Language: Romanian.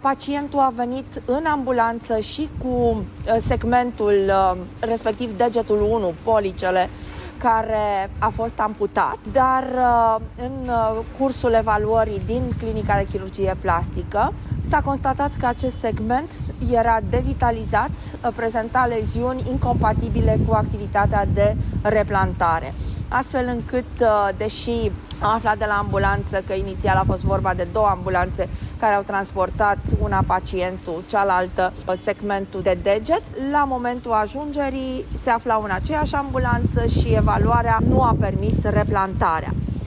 pacientul a venit în ambulanță și cu segmentul, respectiv degetul 1, policele, care a fost amputat, dar în cursul evaluării din clinica de chirurgie plastică s-a constatat că acest segment era devitalizat, prezenta leziuni incompatibile cu activitatea de replantare. Astfel încât, deși am aflat de la ambulanță că inițial a fost vorba de 2 ambulanțe care au transportat una pacientul, cealaltă segmentul de deget, la momentul ajungerii se aflau în aceeași ambulanță și evaluarea nu a permis replantarea.